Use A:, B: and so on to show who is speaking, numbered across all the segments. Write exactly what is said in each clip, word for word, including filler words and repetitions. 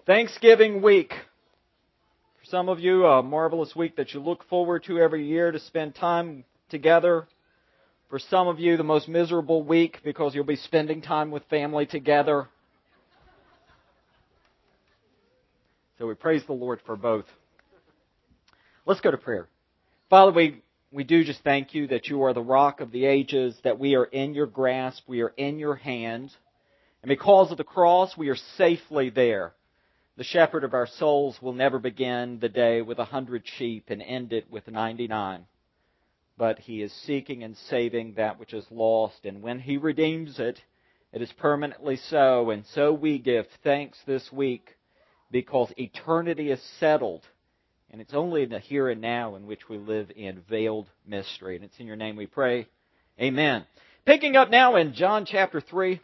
A: Thanksgiving week. For some of you, a marvelous week that you look forward to every year to spend time together. For some of you, the most miserable week because you'll be spending time with family together. So we praise the Lord for both. Let's go to prayer. Father, we, we do just thank you that you are the rock of the ages, that we are in your grasp, we are in your hand. And because of the cross, we are safely there. The shepherd of our souls will never begin the day with a hundred sheep and end it with ninety-nine. But He is seeking and saving that which is lost. And when He redeems it, it is permanently so. And so we give thanks this week because eternity is settled. And it's only in the here and now in which we live in veiled mystery. And it's in your name we pray. Amen. Picking up now in John chapter three.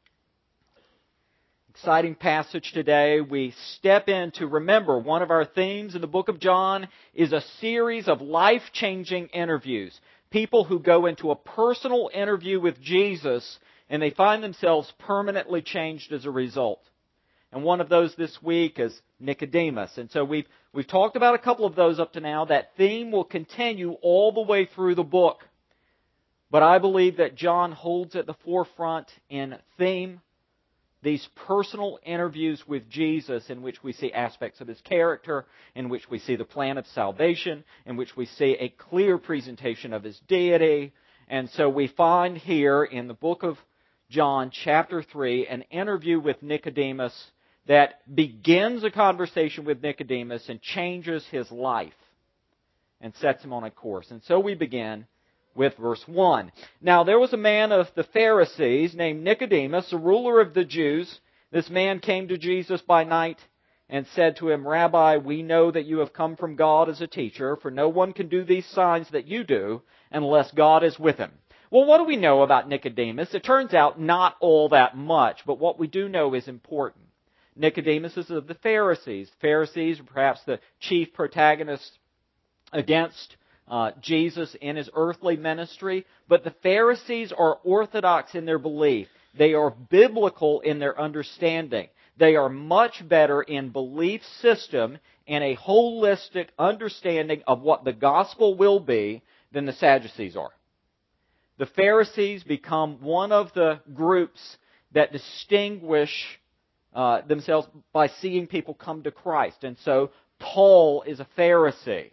A: Exciting passage today. We step in to remember one of our themes in the book of John is a series of life-changing interviews. People who go into a personal interview with Jesus and they find themselves permanently changed as a result. And one of those this week is Nicodemus. And so we've, we've talked about a couple of those up to now. That theme will continue all the way through the book. But I believe that John holds at the forefront in theme these personal interviews with Jesus in which we see aspects of His character, in which we see the plan of salvation, in which we see a clear presentation of His deity. And so we find here in the book of John, chapter three, an interview with Nicodemus that begins a conversation with Nicodemus and changes his life and sets him on a course. And so we begin with verse one. Now there was a man of the Pharisees named Nicodemus, a ruler of the Jews. This man came to Jesus by night and said to him, Rabbi, we know that you have come from God as a teacher, for no one can do these signs that you do unless God is with him. Well, what do we know about Nicodemus? It turns out not all that much, but what we do know is important. Nicodemus is of the Pharisees. Pharisees are perhaps the chief protagonists against Uh, Jesus in His earthly ministry, but the Pharisees are orthodox in their belief. They are biblical in their understanding. They are much better in belief system and a holistic understanding of what the gospel will be than the Sadducees are. The Pharisees become one of the groups that distinguish uh, themselves by seeing people come to Christ. And so Paul is a Pharisee.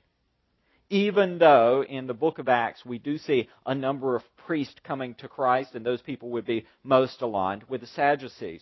A: Even though in the book of Acts we do see a number of priests coming to Christ, and those people would be most aligned with the Sadducees.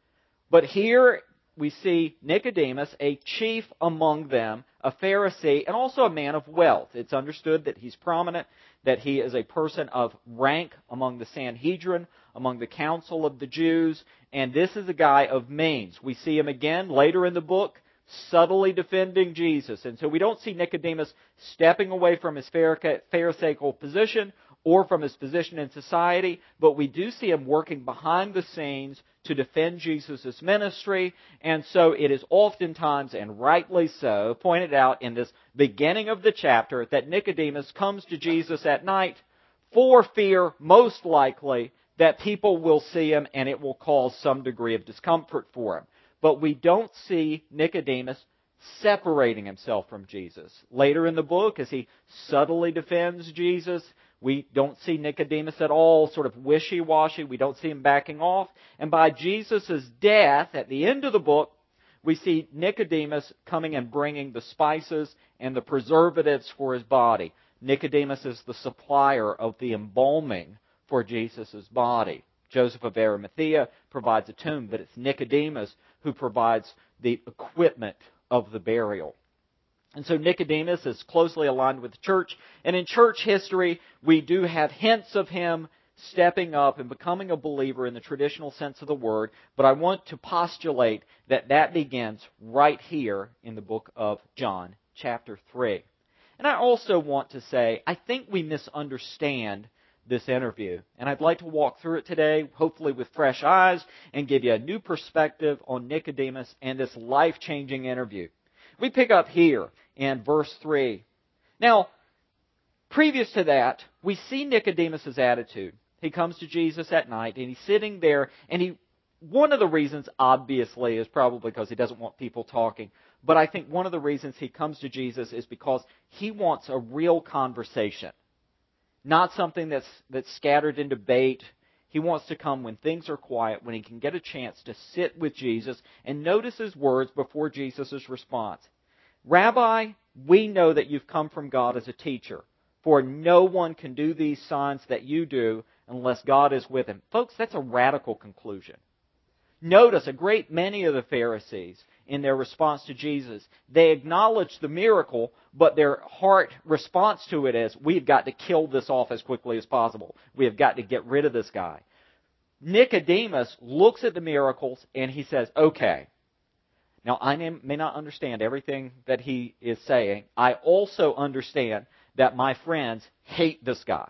A: But here we see Nicodemus, a chief among them, a Pharisee, and also a man of wealth. It's understood that he's prominent, that he is a person of rank among the Sanhedrin, among the council of the Jews, and this is a guy of means. We see him again later in the book, subtly defending Jesus. And so we don't see Nicodemus stepping away from his pharisaical position or from his position in society, but we do see him working behind the scenes to defend Jesus' ministry. And so it is oftentimes, and rightly so, pointed out in this beginning of the chapter that Nicodemus comes to Jesus at night for fear, most likely, that people will see him and it will cause some degree of discomfort for him. But we don't see Nicodemus separating himself from Jesus. Later in the book, as he subtly defends Jesus, we don't see Nicodemus at all sort of wishy-washy. We don't see him backing off. And by Jesus' death, at the end of the book, we see Nicodemus coming and bringing the spices and the preservatives for his body. Nicodemus is the supplier of the embalming for Jesus' body. Joseph of Arimathea provides a tomb, but it's Nicodemus who provides the equipment of the burial. And so Nicodemus is closely aligned with the church. And in church history, we do have hints of him stepping up and becoming a believer in the traditional sense of the word. But I want to postulate that that begins right here in the book of John, chapter three. And I also want to say, I think we misunderstand this interview. And I'd like to walk through it today, hopefully with fresh eyes, and give you a new perspective on Nicodemus and this life-changing interview. We pick up here in verse three. Now, previous to that, we see Nicodemus' attitude. He comes to Jesus at night, and he's sitting there, and he one of the reasons, obviously, is probably because he doesn't want people talking. But I think one of the reasons he comes to Jesus is because he wants a real conversation. Not something that's, that's scattered in debate. He wants to come when things are quiet, when he can get a chance to sit with Jesus and notice his words before Jesus' response. Rabbi, we know that you've come from God as a teacher, for no one can do these signs that you do unless God is with him. Folks, that's a radical conclusion. Notice a great many of the Pharisees, in their response to Jesus, they acknowledge the miracle, but their heart response to it is, we've got to kill this off as quickly as possible. We have got to get rid of this guy. Nicodemus looks at the miracles and he says, okay, now I may not understand everything that he is saying. I also understand that my friends hate this guy.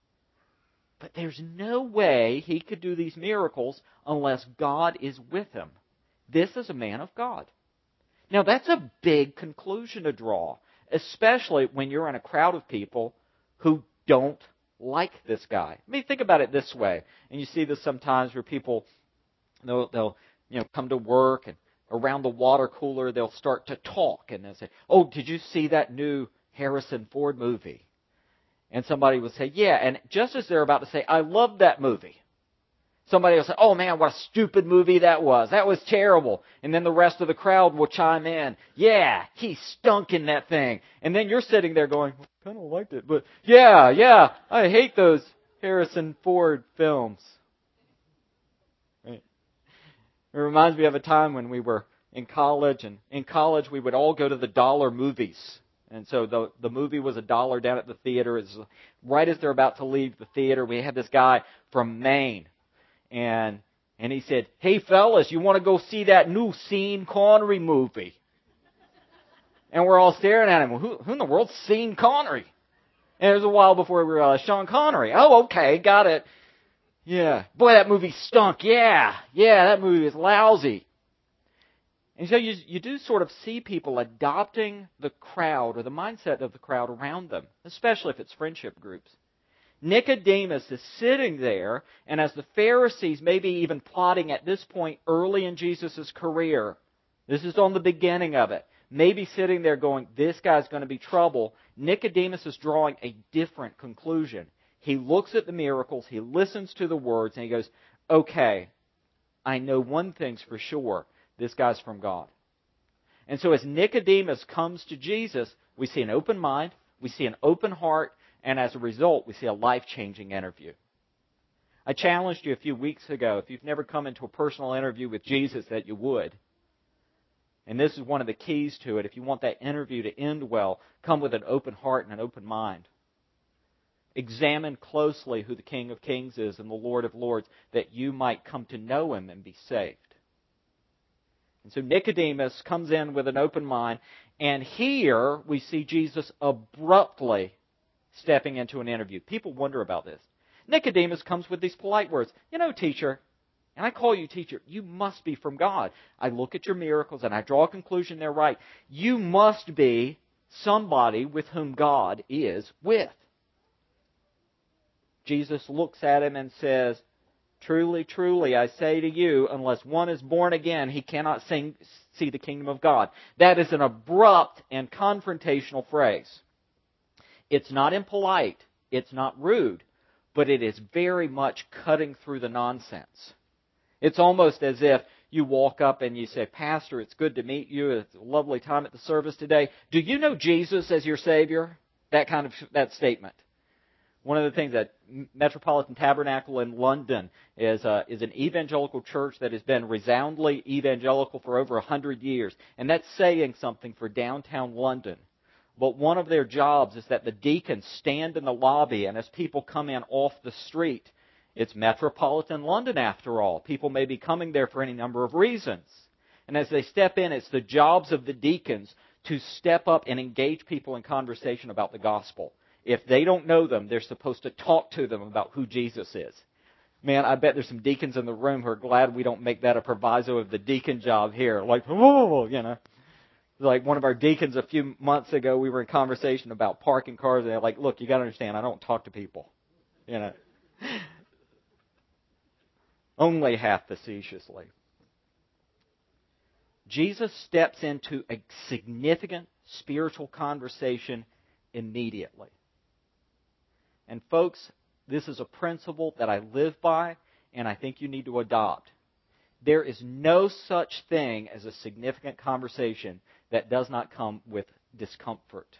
A: But there's no way he could do these miracles unless God is with him. This is a man of God. Now that's a big conclusion to draw, especially when you're in a crowd of people who don't like this guy. I mean, think about it this way, and you see this sometimes where people, they'll, they'll you know, come to work and around the water cooler they'll start to talk and they'll say, oh, did you see that new Harrison Ford movie? And somebody will say, yeah, and just as they're about to say, I love that movie, somebody will say, oh man, what a stupid movie that was. That was terrible. And then the rest of the crowd will chime in, yeah, he stunk in that thing. And then you're sitting there going, I kind of liked it, but yeah, yeah, I hate those Harrison Ford films. Right? It reminds me of a time when we were in college, and in college we would all go to the dollar movies. And so the the movie was a dollar down at the theater. It's right as they're about to leave the theater, we had this guy from Maine. And and he said, hey fellas, you want to go see that new Sean Connery movie? And we're all staring at him. Well, who, who in the world's Sean Connery? And it was a while before we realized Sean Connery. Oh, okay, got it. Yeah. Boy, that movie stunk. Yeah. Yeah, that movie is lousy. And so you, you do sort of see people adopting the crowd or the mindset of the crowd around them, especially if it's friendship groups. Nicodemus is sitting there, and as the Pharisees may be even plotting at this point early in Jesus' career, this is on the beginning of it, maybe sitting there going, this guy's going to be trouble, Nicodemus is drawing a different conclusion. He looks at the miracles, he listens to the words, and he goes, okay, I know one thing's for sure. This guy's from God. And so as Nicodemus comes to Jesus, we see an open mind, we see an open heart, and as a result, we see a life-changing interview. I challenged you a few weeks ago, if you've never come into a personal interview with Jesus, that you would. And this is one of the keys to it. If you want that interview to end well, come with an open heart and an open mind. Examine closely who the King of Kings is and the Lord of Lords, that you might come to know Him and be saved. And so Nicodemus comes in with an open mind, and here we see Jesus abruptly stepping into an interview. People wonder about this. Nicodemus comes with these polite words. You know, teacher, and I call you teacher, you must be from God. I look at your miracles and I draw a conclusion they're right. You must be somebody with whom God is with. Jesus looks at him and says, truly, truly, I say to you, unless one is born again, he cannot sing, see the kingdom of God. That is an abrupt and confrontational phrase. It's not impolite, it's not rude, but it is very much cutting through the nonsense. It's almost as if you walk up and you say, Pastor, it's good to meet you. It's a lovely time at the service today. Do you know Jesus as your Savior? That kind of that statement. One of the things that Metropolitan Tabernacle in London is uh, is an evangelical church that has been resoundingly evangelical for over a hundred years. And that's saying something for downtown London. But one of their jobs is that the deacons stand in the lobby, and as people come in off the street, it's Metropolitan London after all. People may be coming there for any number of reasons. And as they step in, it's the jobs of the deacons to step up and engage people in conversation about the gospel. If they don't know them, they're supposed to talk to them about who Jesus is. Man, I bet there's some deacons in the room who are glad we don't make that a proviso of the deacon job here. Like, oh, you know. Like one of our deacons a few months ago, we were in conversation about parking cars, and they're like, look, you got to understand, I don't talk to people. You know. only half facetiously. Jesus steps into a significant spiritual conversation immediately. And folks, this is a principle that I live by, and I think you need to adopt. There is no such thing as a significant conversation that does not come with discomfort.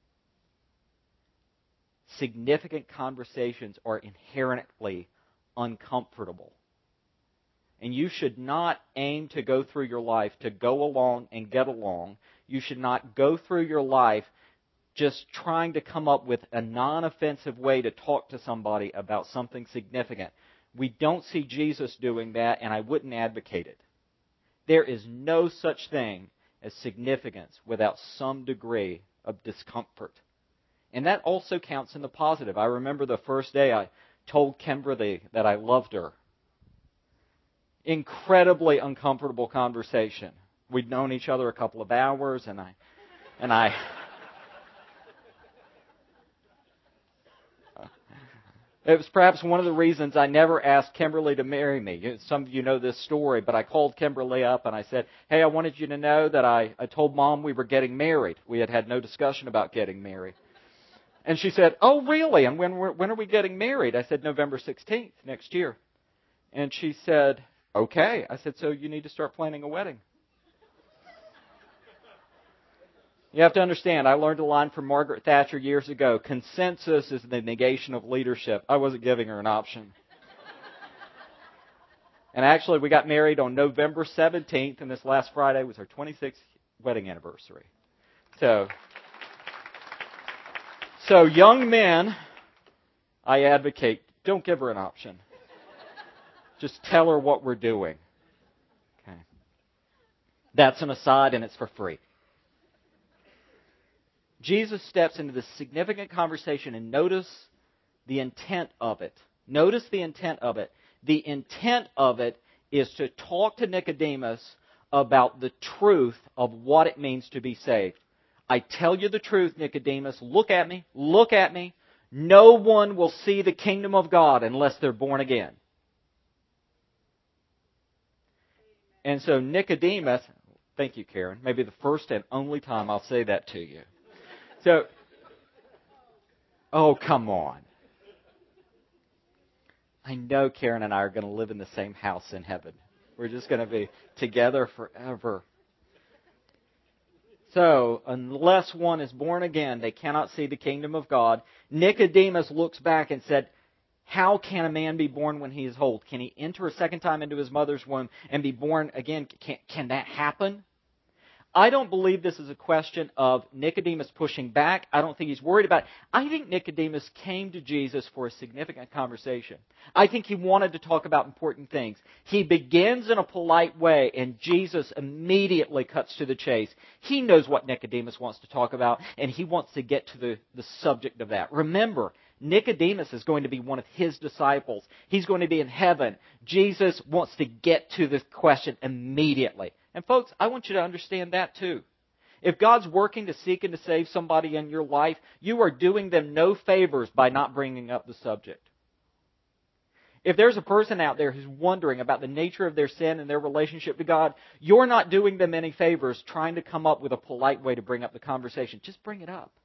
A: Significant conversations are inherently uncomfortable. And you should not aim to go through your life to go along and get along. You should not go through your life just trying to come up with a non-offensive way to talk to somebody about something significant. We don't see Jesus doing that, and I wouldn't advocate it. There is no such thing as significance without some degree of discomfort. And that also counts in the positive. I remember the first day I told Kimberly that I loved her. Incredibly uncomfortable conversation. We'd known each other a couple of hours, and I, and I, it was perhaps one of the reasons I never asked Kimberly to marry me. Some of you know this story, but I called Kimberly up and I said, "Hey, I wanted you to know that I, I told Mom we were getting married. We had had no discussion about getting married." And she said, "Oh, really? And when when are we getting married?" I said, "November sixteenth, next year." And she said, "Okay." I said, "So you need to start planning a wedding." You have to understand, I learned a line from Margaret Thatcher years ago. Consensus is the negation of leadership. I wasn't giving her an option. And actually, we got married on November seventeenth, and this last Friday was our twenty-sixth wedding anniversary. So, so young men, I advocate, don't give her an option. Just tell her what we're doing. Okay. That's an aside, and it's for free. Jesus steps into this significant conversation, and notice the intent of it. Notice the intent of it. The intent of it is to talk to Nicodemus about the truth of what it means to be saved. I tell you the truth, Nicodemus. Look at me. Look at me. No one will see the kingdom of God unless they're born again. And so Nicodemus, thank you, Karen, maybe the first and only time I'll say that to you. So, oh, come on. I know Karen and I are going to live in the same house in heaven. We're just going to be together forever. So, unless one is born again, they cannot see the kingdom of God. Nicodemus looks back and said, how can a man be born when he is old? Can he enter a second time into his mother's womb and be born again? Can, can that happen? I don't believe this is a question of Nicodemus pushing back. I don't think he's worried about it. I think Nicodemus came to Jesus for a significant conversation. I think he wanted to talk about important things. He begins in a polite way, and Jesus immediately cuts to the chase. He knows what Nicodemus wants to talk about, and he wants to get to the, the subject of that. Remember, Nicodemus is going to be one of his disciples. He's going to be in heaven. Jesus wants to get to this question immediately. And folks, I want you to understand that too. If God's working to seek and to save somebody in your life, you are doing them no favors by not bringing up the subject. If there's a person out there who's wondering about the nature of their sin and their relationship to God, you're not doing them any favors trying to come up with a polite way to bring up the conversation. Just bring it up.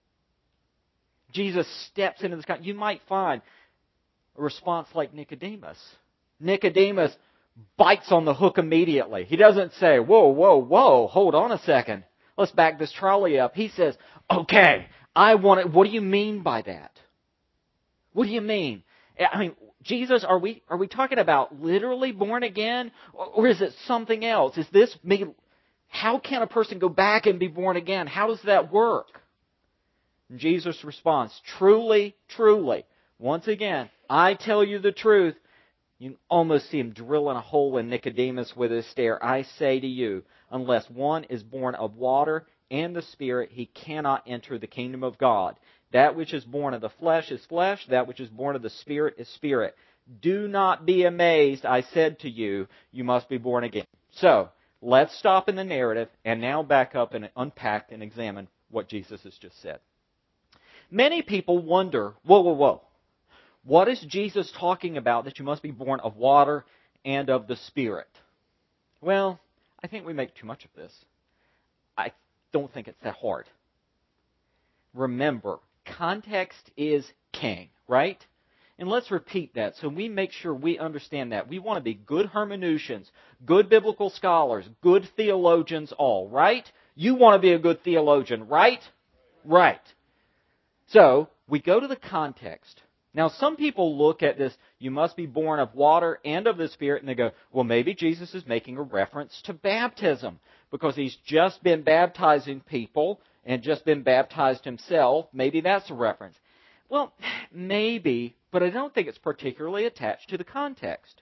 A: Jesus steps into this. You might find a response like Nicodemus. Nicodemus bites on the hook immediately. He doesn't say, whoa, whoa, whoa, hold on a second. Let's back this trolley up. He says, okay, I want it. What do you mean by that? What do you mean? I mean, Jesus, are we are we talking about literally born again? Or is it something else? Is this me? How can a person go back and be born again? How does that work? And Jesus responds, truly, truly. Once again, I tell you the truth. You can almost see him drilling a hole in Nicodemus with his stare. I say to you, unless one is born of water and the Spirit, he cannot enter the kingdom of God. That which is born of the flesh is flesh. That which is born of the Spirit is spirit. Do not be amazed. I said to you, you must be born again. So, let's stop in the narrative and now back up and unpack and examine what Jesus has just said. Many people wonder, whoa, whoa, whoa. What is Jesus talking about that you must be born of water and of the Spirit. Well, I think we make too much of this. I don't think it's that hard. Remember, context is king, right? And let's repeat that so we make sure we understand that. We want to be good hermeneutians, good biblical scholars, good theologians all, right? You want to be a good theologian, right? Right. So, we go to the context. Now, some people look at this, you must be born of water and of the Spirit, and they go, well, maybe Jesus is making a reference to baptism because he's just been baptizing people and just been baptized himself. Maybe that's a reference. Well, maybe, but I don't think it's particularly attached to the context.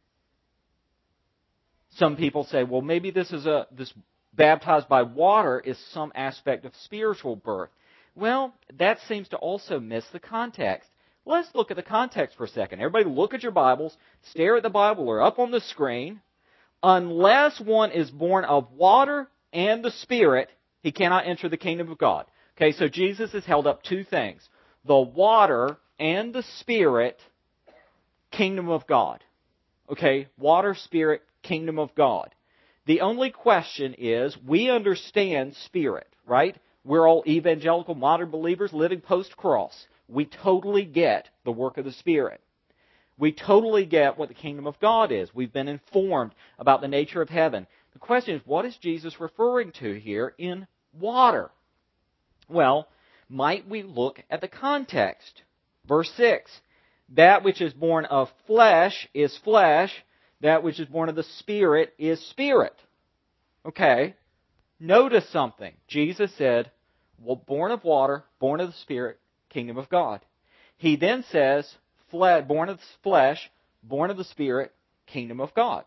A: Some people say, well, maybe this is a this baptized by water is some aspect of spiritual birth. Well, that seems to also miss the context. Let's look at the context for a second. Everybody look at your Bibles, stare at the Bible or up on the screen. Unless one is born of water and the Spirit, he cannot enter the kingdom of God. Okay, so Jesus has held up two things. The water and the Spirit, kingdom of God. Okay, water, Spirit, kingdom of God. The only question is, we understand Spirit, right? We're all evangelical modern believers living post-cross. We totally get the work of the Spirit. We totally get what the kingdom of God is. We've been informed about the nature of heaven. The question is, what is Jesus referring to here in water? Well, might we look at the context? Verse six, that which is born of flesh is flesh, that which is born of the Spirit is spirit. Okay, notice something. Jesus said, well, born of water, born of the Spirit, kingdom of God. He then says, born of the flesh, born of the Spirit, kingdom of God.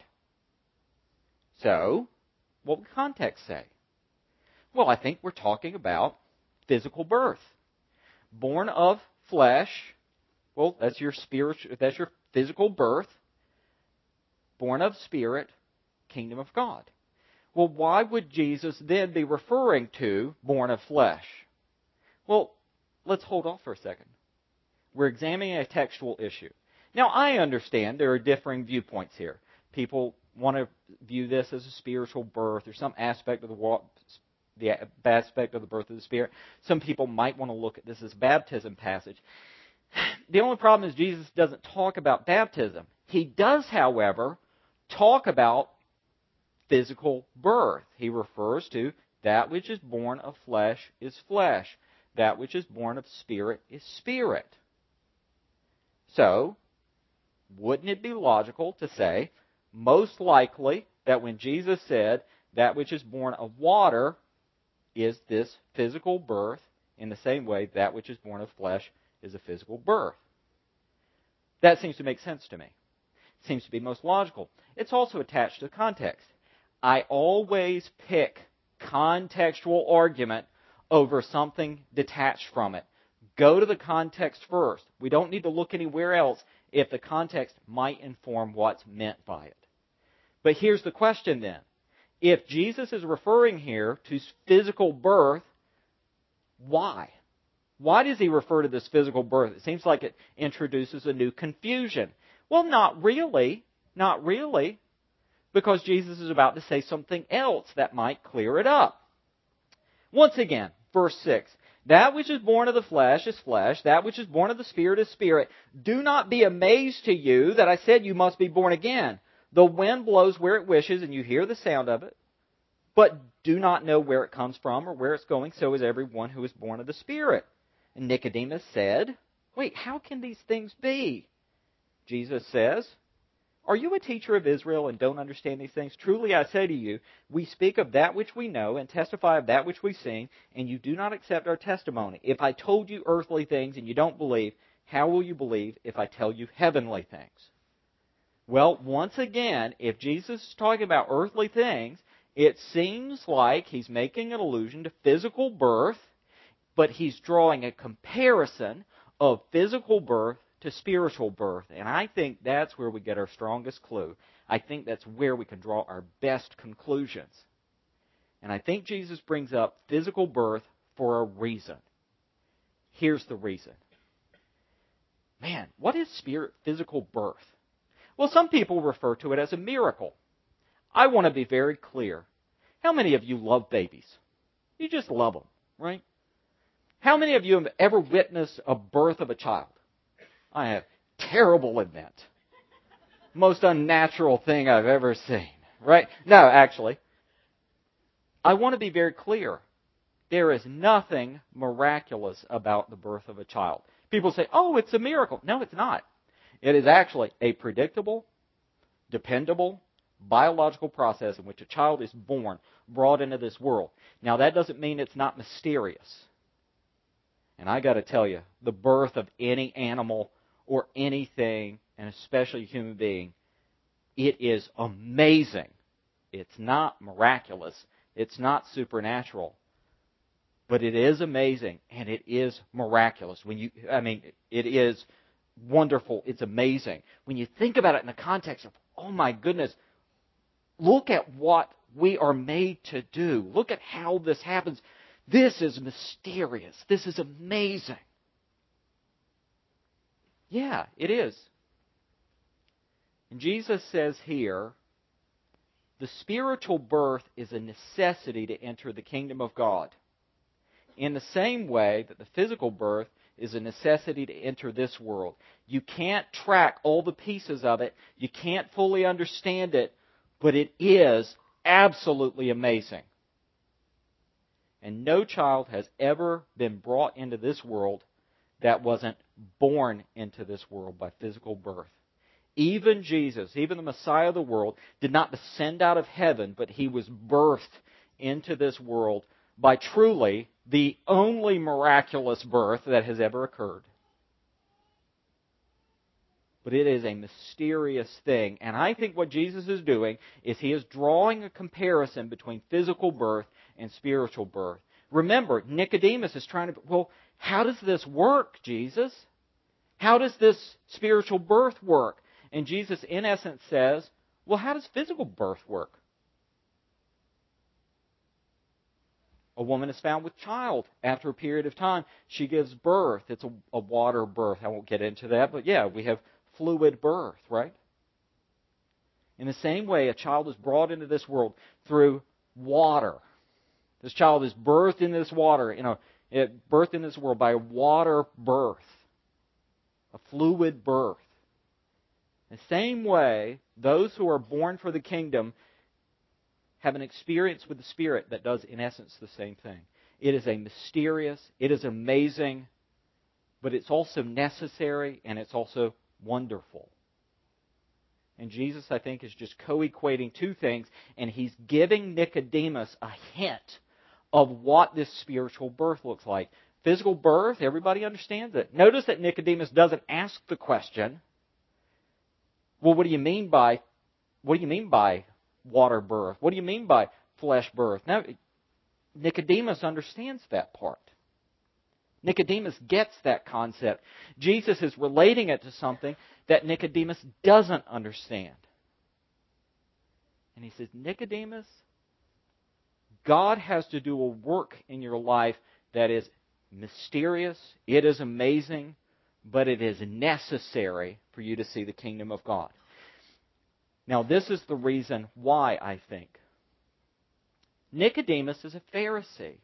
A: So, what would context say? Well, I think we're talking about physical birth. Born of flesh, well, that's your spiritual, that's your physical birth. Born of Spirit, kingdom of God. Well, why would Jesus then be referring to born of flesh? Well, let's hold off for a second. We're examining a textual issue. Now, I understand there are differing viewpoints here. People want to view this as a spiritual birth or some aspect of the the aspect of the birth of the Spirit. Some people might want to look at this as a baptism passage. The only problem is Jesus doesn't talk about baptism. He does, however, talk about physical birth. He refers to that which is born of flesh is flesh. That which is born of Spirit is spirit. So, wouldn't it be logical to say, most likely, that when Jesus said, that which is born of water is this physical birth, in the same way, that which is born of flesh is a physical birth. That seems to make sense to me. It seems to be most logical. It's also attached to the context. I always pick contextual argument over something detached from it. Go to the context first. We don't need to look anywhere else if the context might inform what's meant by it. But here's the question then. If Jesus is referring here to physical birth, why? Why does he refer to this physical birth? It seems like it introduces a new confusion. Well, not really. Not really. Because Jesus is about to say something else that might clear it up. Once again, verse six. That which is born of the flesh is flesh. That which is born of the Spirit is spirit. Do not be amazed to you that I said you must be born again. The wind blows where it wishes, and you hear the sound of it, but do not know where it comes from or where it's going. So is everyone who is born of the Spirit. And Nicodemus said, wait, how can these things be? Jesus says, are you a teacher of Israel and don't understand these things? Truly I say to you, we speak of that which we know and testify of that which we've seen, and you do not accept our testimony. If I told you earthly things and you don't believe, how will you believe if I tell you heavenly things? Well, once again, if Jesus is talking about earthly things, it seems like he's making an allusion to physical birth, but he's drawing a comparison of physical birth to spiritual birth. And I think that's where we get our strongest clue. I think that's where we can draw our best conclusions. And I think Jesus brings up physical birth for a reason. Here's the reason. Man, what is spirit physical birth? Well, some people refer to it as a miracle. I want to be very clear. How many of you love babies? You just love them, right? How many of you have ever witnessed a birth of a child? I have. Terrible event. Most unnatural thing I've ever seen, right? No, actually. I want to be very clear. There is nothing miraculous about the birth of a child. People say, oh, it's a miracle. No, it's not. It is actually a predictable, dependable, biological process in which a child is born, brought into this world. Now, that doesn't mean it's not mysterious. And I got to tell you, the birth of any animal or anything, and especially a human being, it is amazing. It's not miraculous. It's not supernatural. But it is amazing, and it is miraculous. When you, I mean, it is wonderful. It's amazing. When you think about it in the context of, oh my goodness, look at what we are made to do. Look at how this happens. This is mysterious. This is amazing. Yeah, it is. And Jesus says here, the spiritual birth is a necessity to enter the kingdom of God. In the same way that the physical birth is a necessity to enter this world. You can't track all the pieces of it. You can't fully understand it. But it is absolutely amazing. And no child has ever been brought into this world that wasn't born into this world by physical birth. Even Jesus, even the Messiah of the world, did not descend out of heaven, but He was birthed into this world by truly the only miraculous birth that has ever occurred. But it is a mysterious thing. And I think what Jesus is doing is He is drawing a comparison between physical birth and spiritual birth. Remember, Nicodemus is trying to, well, how does this work, Jesus? How does this spiritual birth work? And Jesus, in essence, says, well, how does physical birth work? A woman is found with child. After a period of time, she gives birth. It's a, a water birth. I won't get into that, but yeah, we have fluid birth, right? In the same way, a child is brought into this world through water. This child is birthed in this water, you know, it, birthed in this world by a water birth, a fluid birth. The same way, those who are born for the kingdom have an experience with the Spirit that does, in essence, the same thing. It is a mysterious, it is amazing, but it's also necessary and it's also wonderful. And Jesus, I think, is just co-equating two things, and He's giving Nicodemus a hint of what this spiritual birth looks like. Physical birth, everybody understands it. Notice that Nicodemus doesn't ask the question, well, what do you mean by, what do you mean by water birth? What do you mean by flesh birth? Now, Nicodemus understands that part. Nicodemus gets that concept. Jesus is relating it to something that Nicodemus doesn't understand. And He says, Nicodemus, God has to do a work in your life that is mysterious, it is amazing, but it is necessary for you to see the kingdom of God. Now, this is the reason why I think. Nicodemus is a Pharisee.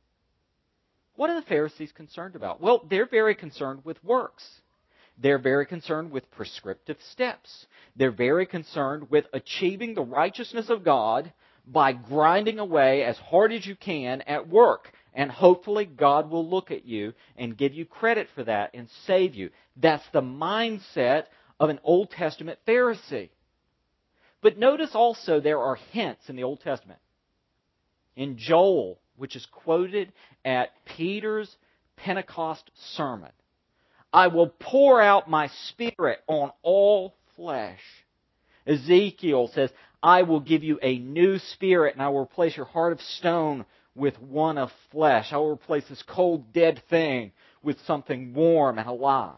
A: What are the Pharisees concerned about? Well, they're very concerned with works. They're very concerned with prescriptive steps. They're very concerned with achieving the righteousness of God by grinding away as hard as you can at work. And hopefully God will look at you and give you credit for that and save you. That's the mindset of an Old Testament Pharisee. But notice also there are hints in the Old Testament. In Joel, which is quoted at Peter's Pentecost sermon, I will pour out my Spirit on all flesh. Ezekiel says, I will give you a new spirit and I will replace your heart of stone with one of flesh. I will replace this cold, dead thing with something warm and alive.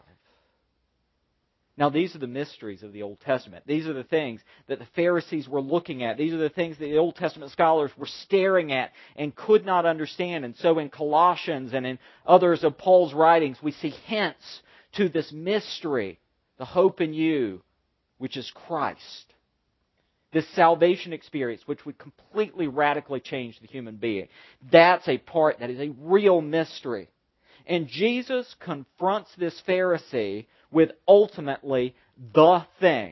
A: Now, these are the mysteries of the Old Testament. These are the things that the Pharisees were looking at. These are the things that the Old Testament scholars were staring at and could not understand. And so in Colossians and in others of Paul's writings, we see hints to this mystery, the hope in you, which is Christ. This salvation experience, which would completely radically change the human being. That's a part that is a real mystery. And Jesus confronts this Pharisee with ultimately the thing.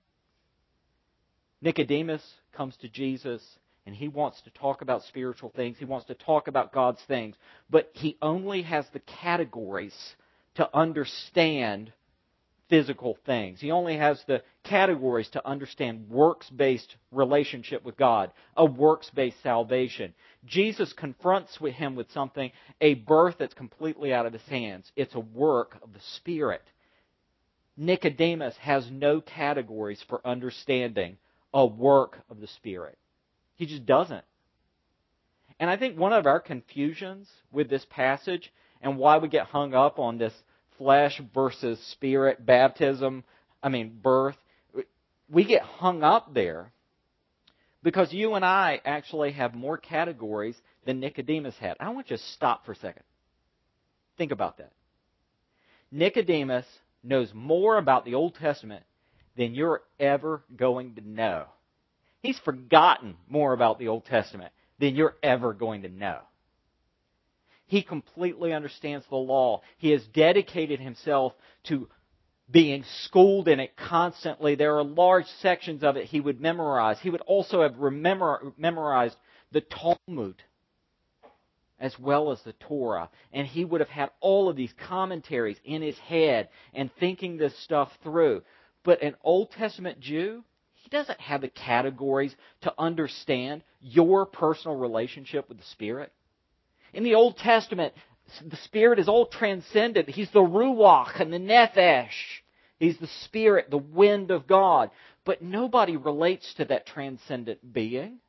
A: Nicodemus comes to Jesus and he wants to talk about spiritual things. He wants to talk about God's things. But he only has the categories to understand physical things. He only has the categories to understand works-based relationship with God, a works-based salvation. Jesus confronts with him with something, a birth that's completely out of his hands. It's a work of the Spirit. Nicodemus has no categories for understanding a work of the Spirit. He just doesn't. And I think one of our confusions with this passage and why we get hung up on this flesh versus spirit baptism, I mean birth, we get hung up there because you and I actually have more categories than Nicodemus had. I want you to stop for a second. Think about that. Nicodemus knows more about the Old Testament than you're ever going to know. He's forgotten more about the Old Testament than you're ever going to know. He completely understands the law. He has dedicated himself to being schooled in it constantly. There are large sections of it he would memorize. He would also have remember, memorized the Talmud as well as the Torah. And he would have had all of these commentaries in his head and thinking this stuff through. But an Old Testament Jew, he doesn't have the categories to understand your personal relationship with the Spirit. In the Old Testament, the Spirit is all transcendent. He's the Ruach and the Nefesh. He's the Spirit, the wind of God. But nobody relates to that transcendent being.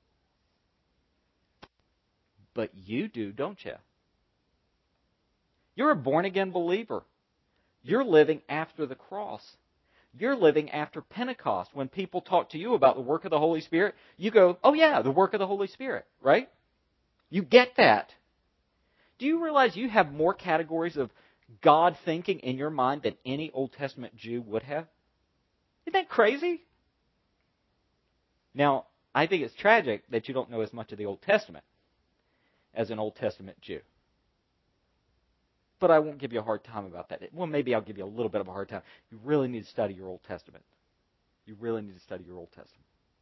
A: But you do, don't you? You're a born-again believer. You're living after the cross. You're living after Pentecost. When people talk to you about the work of the Holy Spirit, you go, oh yeah, the work of the Holy Spirit, right? You get that. Do you realize you have more categories of God thinking in your mind than any Old Testament Jew would have? Isn't that crazy? Now, I think it's tragic that you don't know as much of the Old Testament as an Old Testament Jew. But I won't give you a hard time about that. Well, maybe I'll give you a little bit of a hard time. You really need to study your Old Testament. You really need to study your Old Testament.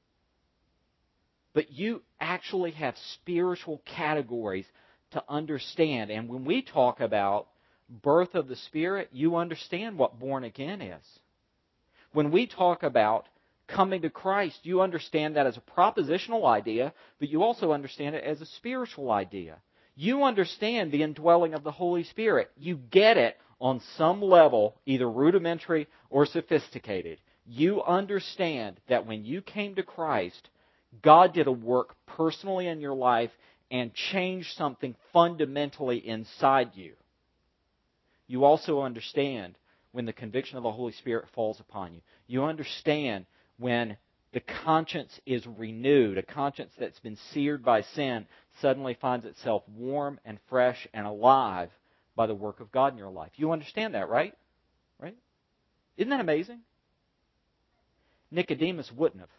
A: But you actually have spiritual categories to understand. And when we talk about birth of the Spirit, you understand what born again is. When we talk about coming to Christ, you understand that as a propositional idea, but you also understand it as a spiritual idea. You understand the indwelling of the Holy Spirit. You get it on some level, either rudimentary or sophisticated. You understand that when you came to Christ, God did a work personally in your life and changed something fundamentally inside you. You also understand when the conviction of the Holy Spirit falls upon you. You understand when the conscience is renewed, a conscience that's been seared by sin suddenly finds itself warm and fresh and alive by the work of God in your life. You understand that, right? Right? Isn't that amazing? Nicodemus wouldn't have.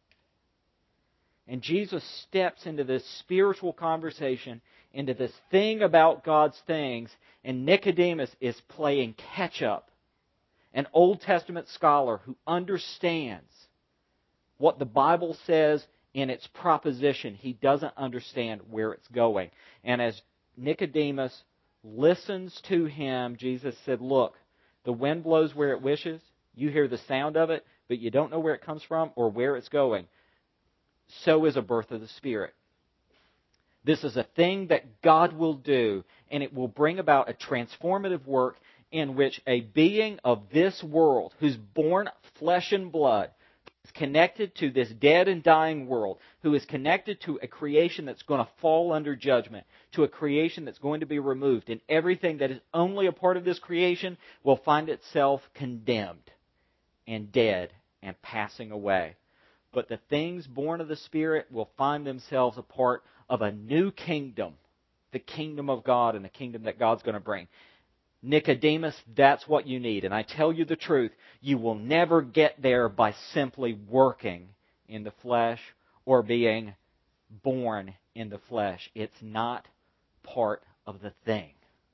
A: And Jesus steps into this spiritual conversation, into this thing about God's things, and Nicodemus is playing catch-up. An Old Testament scholar who understands what the Bible says in its proposition. He doesn't understand where it's going. And as Nicodemus listens to him, Jesus said, look, the wind blows where it wishes. You hear the sound of it, but you don't know where it comes from or where it's going. So is a birth of the Spirit. This is a thing that God will do, and it will bring about a transformative work in which a being of this world, who's born flesh and blood, is connected to this dead and dying world, who is connected to a creation that's going to fall under judgment, to a creation that's going to be removed, and everything that is only a part of this creation will find itself condemned and dead and passing away. But the things born of the Spirit will find themselves a part of a new kingdom, the kingdom of God and the kingdom that God's going to bring. Nicodemus, that's what you need. And I tell you the truth, you will never get there by simply working in the flesh or being born in the flesh. It's not part of the thing.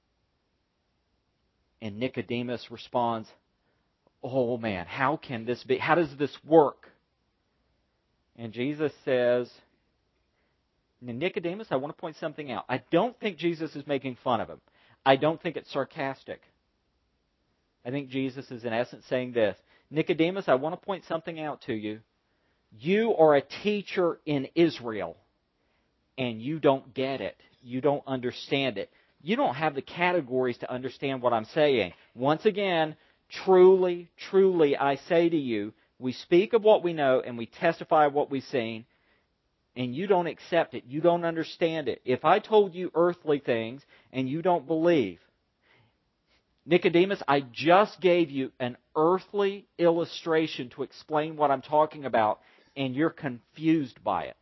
A: And Nicodemus responds, oh man, how can this be? How does this work? And Jesus says, Nicodemus, I want to point something out. I don't think Jesus is making fun of him. I don't think it's sarcastic. I think Jesus is in essence saying this. Nicodemus, I want to point something out to you. You are a teacher in Israel, and you don't get it. You don't understand it. You don't have the categories to understand what I'm saying. Once again, truly, truly, I say to you, we speak of what we know and we testify of what we've seen, and you don't accept it. You don't understand it. If I told you earthly things and you don't believe, Nicodemus, I just gave you an earthly illustration to explain what I'm talking about, and you're confused by it.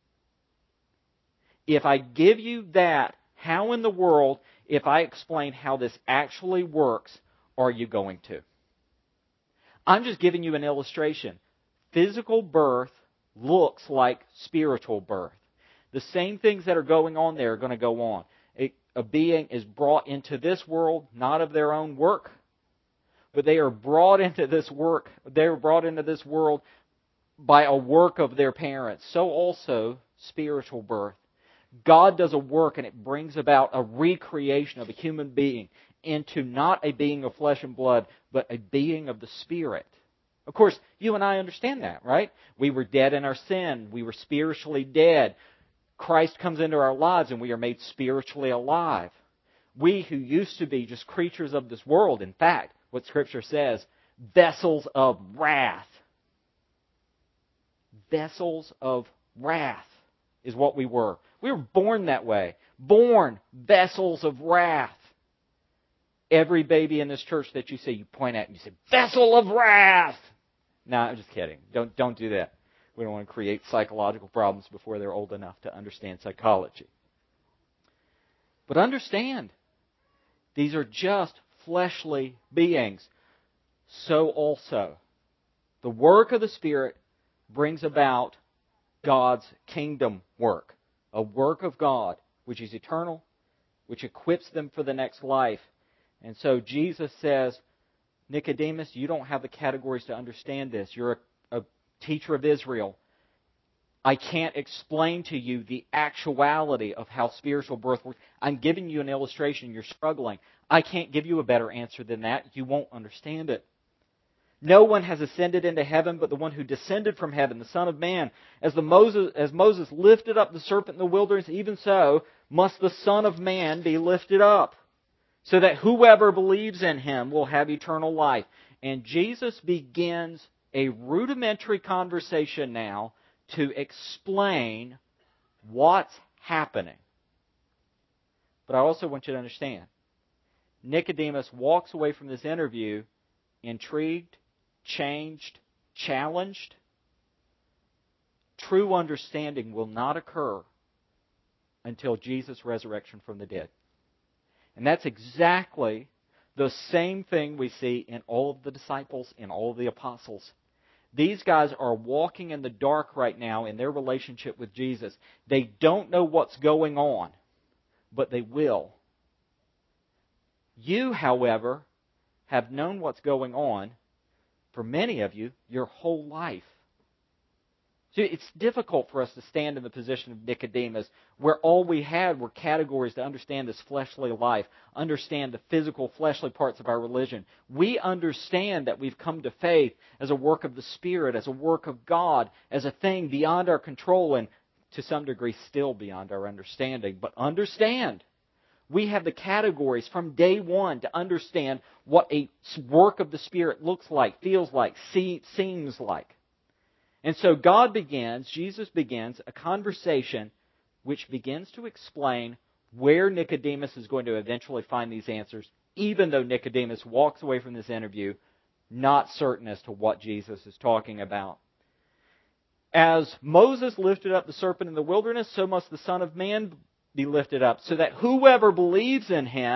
A: If I give you that, how in the world, if I explain how this actually works, are you going to? I'm just giving you an illustration. Physical birth looks like spiritual birth. The same things that are going on there are going to go on. A, a being is brought into this world, not of their own work, but they are brought into this work. They are brought into this world by a work of their parents. So also spiritual birth. God does a work and it brings about a recreation of a human being into not a being of flesh and blood, but a being of the Spirit. Of course, you and I understand that, right? We were dead in our sin. We were spiritually dead. Christ comes into our lives and we are made spiritually alive. We who used to be just creatures of this world, in fact, what Scripture says, vessels of wrath. Vessels of wrath is what we were. We were born that way. Born vessels of wrath. Every baby in this church that you see, you point at and you say, vessel of wrath. No, I'm just kidding. Don't, don't do that. We don't want to create psychological problems before they're old enough to understand psychology. But understand, these are just fleshly beings. So also, the work of the Spirit brings about God's kingdom work. A work of God, which is eternal, which equips them for the next life. And so Jesus says, Nicodemus, you don't have the categories to understand this. You're a, a teacher of Israel. I can't explain to you the actuality of how spiritual birth works. I'm giving you an illustration. You're struggling. I can't give you a better answer than that. You won't understand it. No one has ascended into heaven but the one who descended from heaven, the Son of Man. As, the Moses, as Moses lifted up the serpent in the wilderness, even so must the Son of Man be lifted up, so that whoever believes in Him will have eternal life. And Jesus begins a rudimentary conversation now to explain what's happening. But I also want you to understand, Nicodemus walks away from this interview intrigued, changed, challenged. True understanding will not occur until Jesus' resurrection from the dead. And that's exactly the same thing we see in all of the disciples, in all of the apostles. These guys are walking in the dark right now in their relationship with Jesus. They don't know what's going on, but they will. You, however, have known what's going on, for many of you, your whole life. See, it's difficult for us to stand in the position of Nicodemus, where all we had were categories to understand this fleshly life, understand the physical fleshly parts of our religion. We understand that we've come to faith as a work of the Spirit, as a work of God, as a thing beyond our control, and to some degree still beyond our understanding. But understand, we have the categories from day one to understand what a work of the Spirit looks like, feels like, see, seems like. And so God begins, Jesus begins a conversation which begins to explain where Nicodemus is going to eventually find these answers, even though Nicodemus walks away from this interview not certain as to what Jesus is talking about. As Moses lifted up the serpent in the wilderness, so must the Son of Man be lifted up, so that whoever believes in Him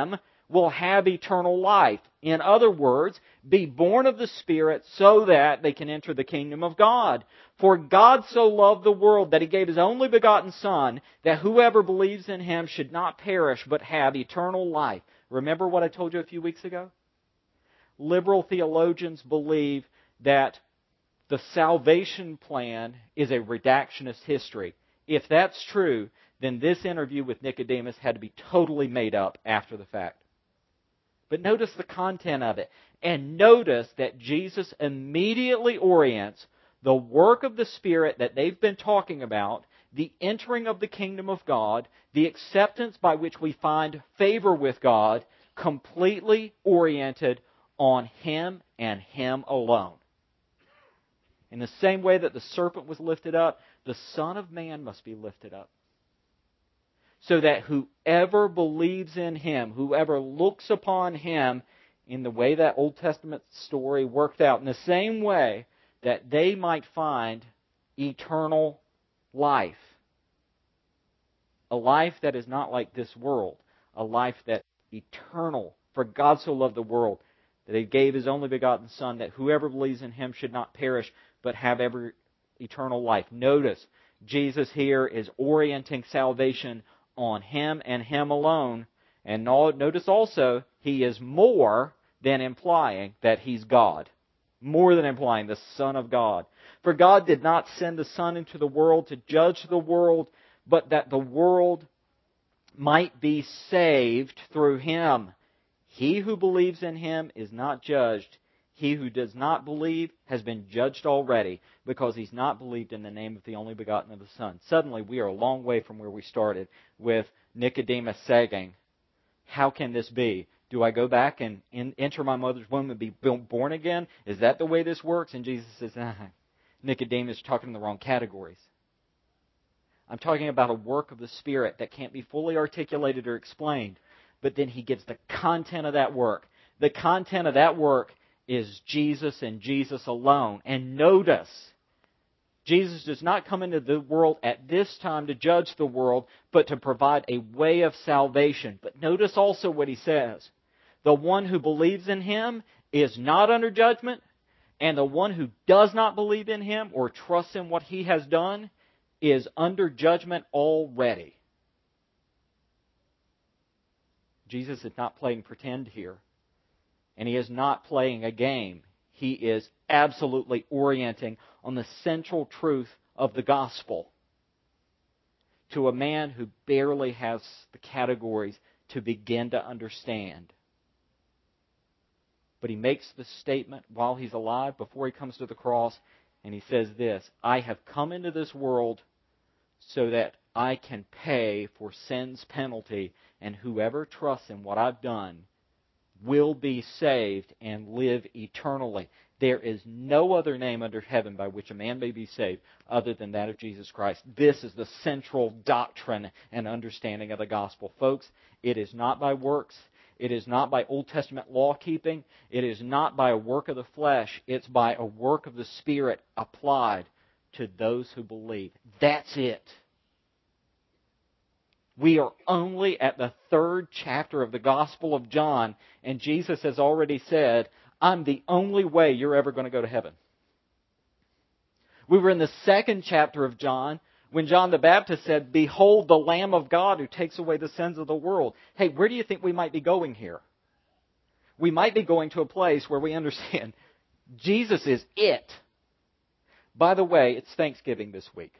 A: will have eternal life. In other words, be born of the Spirit so that they can enter the kingdom of God. For God so loved the world that He gave His only begotten Son, that whoever believes in Him should not perish but have eternal life. Remember what I told you a few weeks ago? Liberal theologians believe that the salvation plan is a redactionist history. If that's true, then this interview with Nicodemus had to be totally made up after the fact. But notice the content of it. And notice that Jesus immediately orients the work of the Spirit that they've been talking about, the entering of the kingdom of God, the acceptance by which we find favor with God, completely oriented on Him and Him alone. In the same way that the serpent was lifted up, the Son of Man must be lifted up. So that whoever believes in Him, whoever looks upon Him, in the way that Old Testament story worked out, in the same way that they might find eternal life. A life that is not like this world. A life that is eternal. For God so loved the world that He gave His only begotten Son, that whoever believes in Him should not perish, but have ever eternal life. Notice, Jesus here is orienting salvation on Him and Him alone. And notice also, He is more than implying that He's God. More than implying the Son of God. For God did not send the Son into the world to judge the world, but that the world might be saved through Him. He who believes in Him is not judged. He who does not believe has been judged already, because he's not believed in the name of the only begotten of the Son. Suddenly, we are a long way from where we started, with Nicodemus saying, how can this be? Do I go back and in, enter my mother's womb and be born again? Is that the way this works? And Jesus says, ah, Nicodemus, you're talking in the wrong categories. I'm talking about a work of the Spirit that can't be fully articulated or explained. But then He gives the content of that work. The content of that work is Jesus and Jesus alone. And notice, Jesus does not come into the world at this time to judge the world, but to provide a way of salvation. But notice also what He says. The one who believes in Him is not under judgment, and the one who does not believe in Him or trusts in what He has done is under judgment already. Jesus is not playing pretend here. And He is not playing a game. He is absolutely orienting on the central truth of the gospel to a man who barely has the categories to begin to understand. But He makes the statement while He's alive, before He comes to the cross, and He says this, I have come into this world so that I can pay for sin's penalty, and whoever trusts in what I've done will be saved and live eternally. There is no other name under heaven by which a man may be saved other than that of Jesus Christ. This is the central doctrine and understanding of the gospel. Folks, it is not by works. It is not by Old Testament law keeping. It is not by a work of the flesh. It's by a work of the Spirit applied to those who believe. That's it. We are only at the third chapter of the Gospel of John, and Jesus has already said, I'm the only way you're ever going to go to heaven. We were in the second chapter of John when John the Baptist said, behold the Lamb of God who takes away the sins of the world. Hey, where do you think we might be going here? We might be going to a place where we understand Jesus is it. By the way, it's Thanksgiving this week.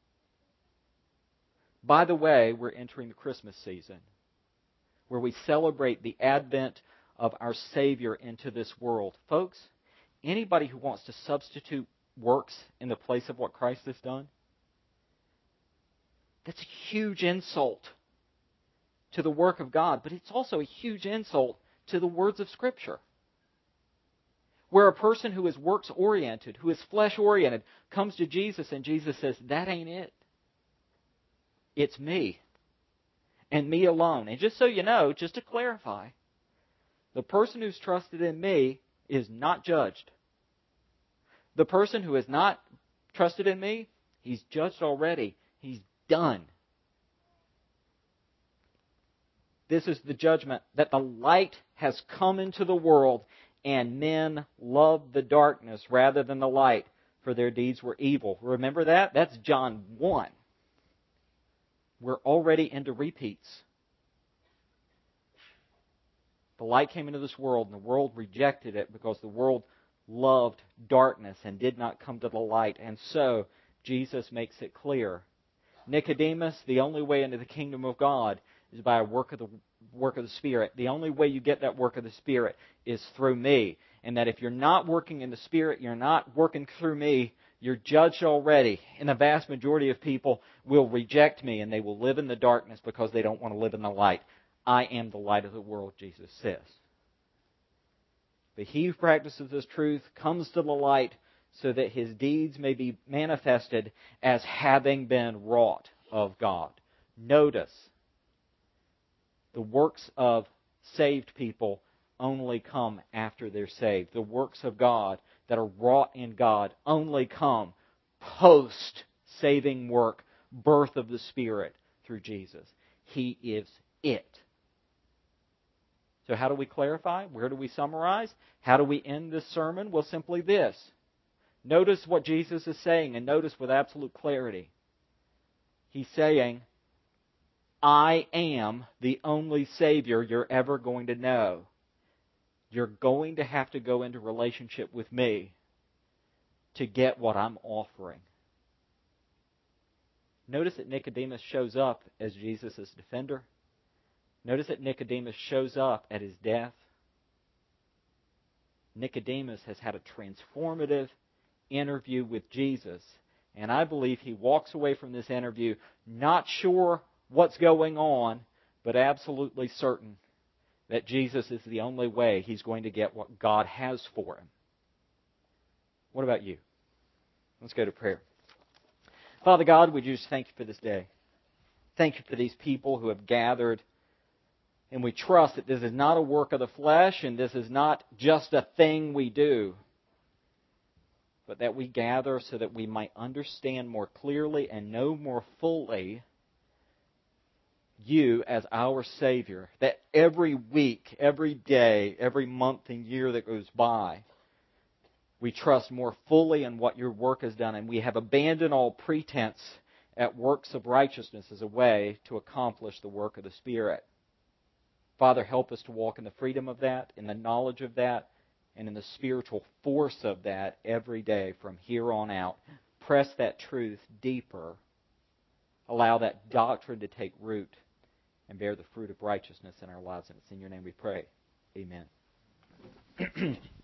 A: By the way, we're entering the Christmas season, where we celebrate the advent of our Savior into this world. Folks, anybody who wants to substitute works in the place of what Christ has done, that's a huge insult to the work of God, but it's also a huge insult to the words of Scripture. Where a person who is works-oriented, who is flesh-oriented, comes to Jesus and Jesus says, that ain't it. It's me. And me alone. And just so you know, just to clarify, the person who's trusted in me is not judged. The person who has not trusted in me, he's judged already. He's done. This is the judgment, that the light has come into the world, and men loved the darkness rather than the light, for their deeds were evil. Remember that? That's John one. We're already into repeats. The light came into this world, and the world rejected it because the world loved darkness and did not come to the light. And so, Jesus makes it clear. Nicodemus, the only way into the kingdom of God is by a work of the work of the Spirit. The only way you get that work of the Spirit is through me. And that if you're not working in the Spirit, you're not working through me, you're judged already. And the vast majority of people will reject me, and they will live in the darkness because they don't want to live in the light. I am the light of the world, Jesus says. But he who practices this truth comes to the light so that his deeds may be manifested as having been wrought of God. Notice, the works of saved people only come after they're saved. The works of God that are wrought in God only come post-saving work, birth of the Spirit through Jesus. He is it. So how do we clarify? Where do we summarize? How do we end this sermon? Well, simply this. Notice what Jesus is saying, and notice with absolute clarity. He's saying, I am the only Savior you're ever going to know. You're going to have to go into relationship with me to get what I'm offering. Notice that Nicodemus shows up as Jesus' defender. Notice that Nicodemus shows up at his death. Nicodemus has had a transformative interview with Jesus. And I believe he walks away from this interview not sure what's going on, but absolutely certain that Jesus is the only way he's going to get what God has for him. What about you? Let's go to prayer. Father God, we just thank you for this day. Thank you for these people who have gathered. And we trust that this is not a work of the flesh, and this is not just a thing we do, but that we gather so that we might understand more clearly and know more fully you as our Savior. That every week, every day, every month and year that goes by, we trust more fully in what your work has done, and we have abandoned all pretense at works of righteousness as a way to accomplish the work of the Spirit. Father, help us to walk in the freedom of that, in the knowledge of that, and in the spiritual force of that every day from here on out. Press that truth deeper. Allow that doctrine to take root and bear the fruit of righteousness in our lives. And it's in your name we pray. Amen.